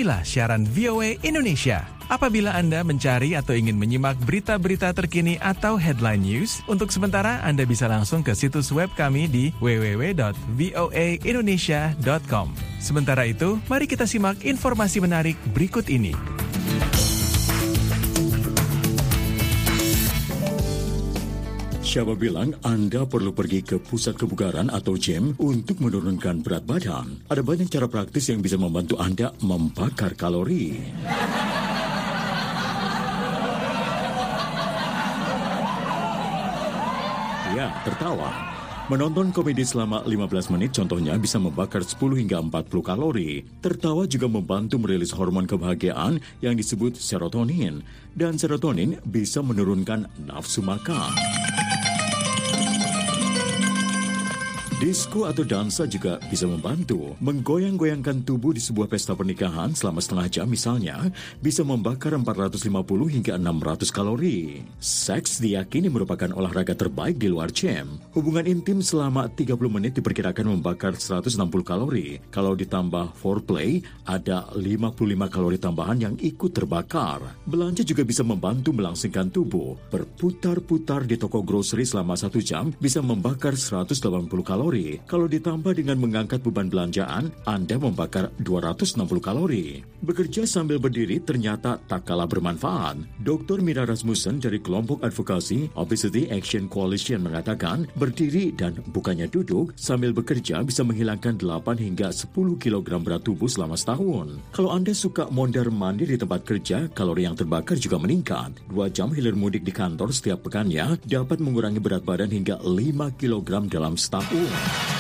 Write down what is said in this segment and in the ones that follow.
Inilah siaran VOA Indonesia. Apabila Anda mencari atau ingin menyimak berita-berita terkini atau headline news, untuk sementara Anda bisa langsung ke situs web kami di www.voaindonesia.com. Sementara itu, mari kita simak informasi menarik berikut ini. Siapa bilang Anda perlu pergi ke pusat kebugaran atau gym untuk menurunkan berat badan? Ada banyak cara praktis yang bisa membantu Anda membakar kalori. Ya, tertawa. Menonton komedi selama 15 menit contohnya bisa membakar 10 hingga 40 kalori. Tertawa juga membantu merilis hormon kebahagiaan yang disebut serotonin. Dan serotonin bisa menurunkan nafsu makan. Disko atau dansa juga bisa membantu. Menggoyang-goyangkan tubuh di sebuah pesta pernikahan selama setengah jam misalnya bisa membakar 450 hingga 600 kalori. Seks diyakini merupakan olahraga terbaik di luar gym. Hubungan intim selama 30 menit diperkirakan membakar 160 kalori. Kalau ditambah foreplay, ada 55 kalori tambahan yang ikut terbakar. Belanja juga bisa membantu melangsingkan tubuh. Berputar-putar di toko grocery selama 1 jam bisa membakar 180 kalori. Kalau ditambah dengan mengangkat beban belanjaan, Anda membakar 260 kalori. Bekerja sambil berdiri ternyata tak kalah bermanfaat. Dr. Mira Rasmussen dari kelompok advokasi Obesity Action Coalition mengatakan, berdiri dan bukannya duduk sambil bekerja bisa menghilangkan 8 hingga 10 kg berat tubuh selama setahun. Kalau Anda suka mondar-mandir di tempat kerja, kalori yang terbakar juga meningkat. 2 jam hilir mudik di kantor setiap pekannya dapat mengurangi berat badan hingga 5 kg dalam setahun.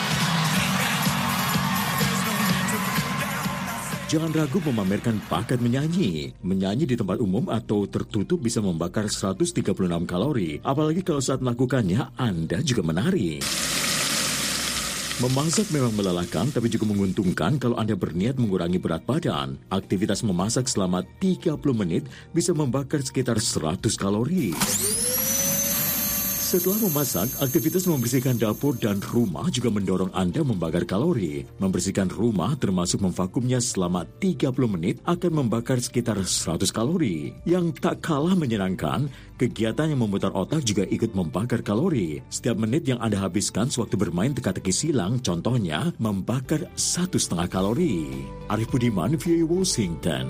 Jangan ragu memamerkan bakat menyanyi. Menyanyi di tempat umum atau tertutup bisa membakar 136 kalori. Apalagi kalau saat melakukannya, Anda juga menari. Memasak memang melelahkan, tapi juga menguntungkan kalau Anda berniat mengurangi berat badan. Aktivitas memasak selama 30 menit bisa membakar sekitar 100 kalori. Setelah memasak, aktivitas membersihkan dapur dan rumah juga mendorong Anda membakar kalori. Membersihkan rumah termasuk memvakumnya selama 30 menit akan membakar sekitar 100 kalori. Yang tak kalah menyenangkan, kegiatan yang memutar otak juga ikut membakar kalori. Setiap menit yang Anda habiskan sewaktu bermain teka-teki silang, contohnya, membakar 1,5 kalori. Arif Budiman, VOA Washington.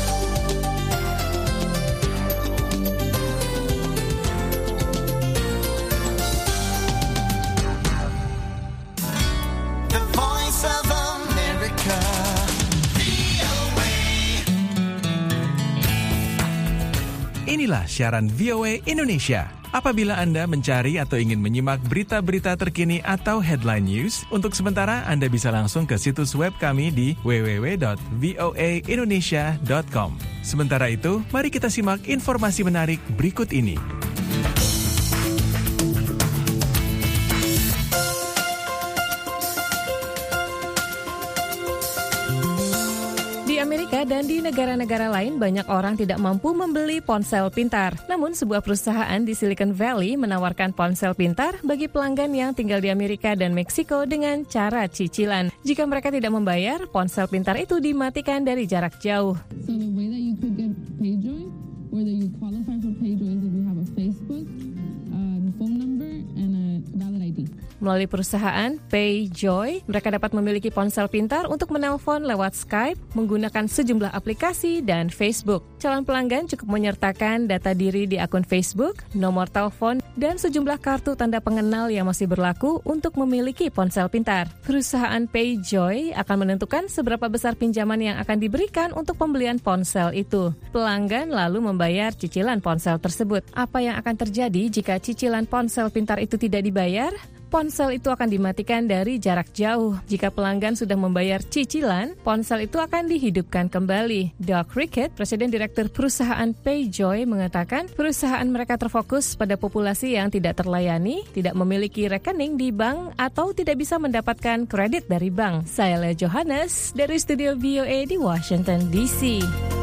Inilah siaran VOA Indonesia. Apabila Anda mencari atau ingin menyimak berita-berita terkini atau headline news, untuk sementara Anda bisa langsung ke situs web kami di www.voaindonesia.com. Sementara itu, mari kita simak informasi menarik berikut ini. Amerika dan di negara-negara lain banyak orang tidak mampu membeli ponsel pintar. Namun sebuah perusahaan di Silicon Valley menawarkan ponsel pintar bagi pelanggan yang tinggal di Amerika dan Meksiko dengan cara cicilan. Jika mereka tidak membayar, ponsel pintar itu dimatikan dari jarak jauh. So the way that you could get PayJoy, whether you qualify for PayJoy is if you have a Facebook, phone number, and a valid ID. Melalui perusahaan PayJoy, mereka dapat memiliki ponsel pintar untuk menelpon lewat Skype, menggunakan sejumlah aplikasi, dan Facebook. Calon pelanggan cukup menyertakan data diri di akun Facebook, nomor telepon, dan sejumlah kartu tanda pengenal yang masih berlaku untuk memiliki ponsel pintar. Perusahaan PayJoy akan menentukan seberapa besar pinjaman yang akan diberikan untuk pembelian ponsel itu. Pelanggan lalu membayar cicilan ponsel tersebut. Apa yang akan terjadi jika cicilan ponsel pintar itu tidak dibayar? Ponsel itu akan dimatikan dari jarak jauh. Jika pelanggan sudah membayar cicilan, ponsel itu akan dihidupkan kembali. Doug Rickett, Presiden Direktur Perusahaan PayJoy, mengatakan perusahaan mereka terfokus pada populasi yang tidak terlayani, tidak memiliki rekening di bank, atau tidak bisa mendapatkan kredit dari bank. Saya Lea Johannes, dari studio VOA di Washington, D.C.